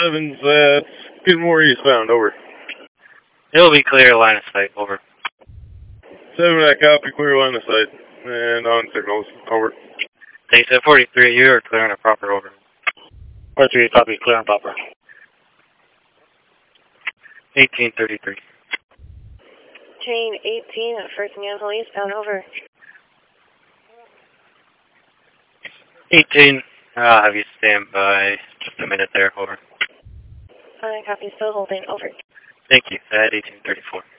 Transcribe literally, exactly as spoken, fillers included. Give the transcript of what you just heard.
seven's uh, Skidmore eastbound, over. It'll be clear line of sight, over. seven, I copy, clear line of sight. And on signals, over. They said forty-three, you are clear and proper, over. forty-three, copy, clear and proper. eighteen thirty-three. Train eighteen at First Mansell eastbound, over. eighteen, I'll have you stand by just a minute there, over. I copy, still holding, over. Thank you, at eighteen thirty-four.